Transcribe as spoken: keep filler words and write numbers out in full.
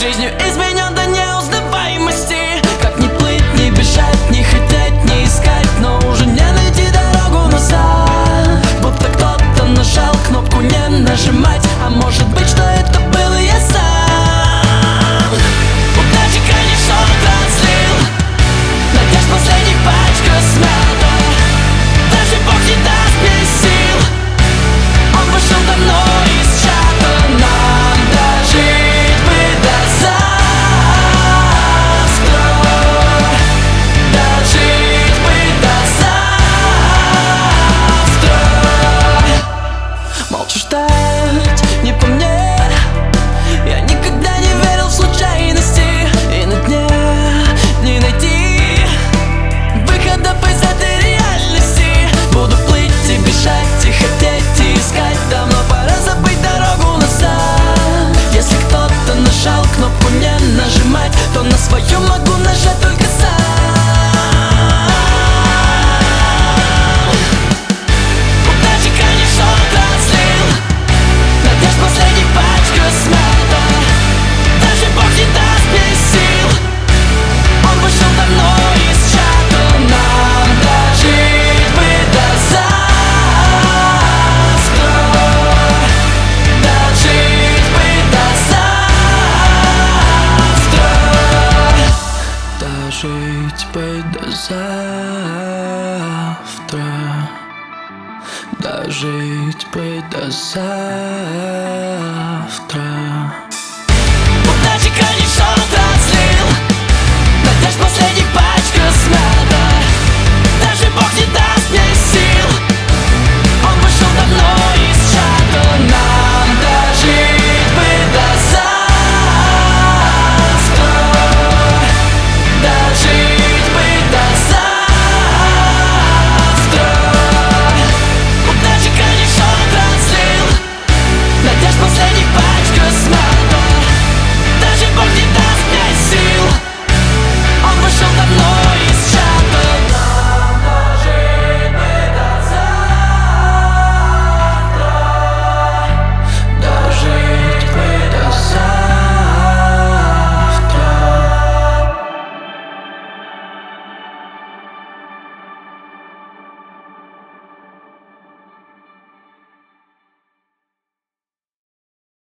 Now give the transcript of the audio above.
Жизнью изменен до неузнаваемости. Как не плыть, не бежать, не хотеть, не искать, но уже не найти дорогу назад. Будто кто-то нажал кнопку не нажимать, а может быть, что это был я сам. Удачи крайний шот разлил, надежд последних пачка смята. Даже Бог не даст мне сил, Он вышел давно из чата. Нам дожить бы до завтра, дожить бы до завтра. Молча ждать не по мне, я никогда не верил в случайности, и на дне не найти выходов из этой реальности. Буду плыть и бежать, и хотеть, и искать. Давно пора забыть дорогу назад. Если кто-то нажал кнопку не нажимать, то на своем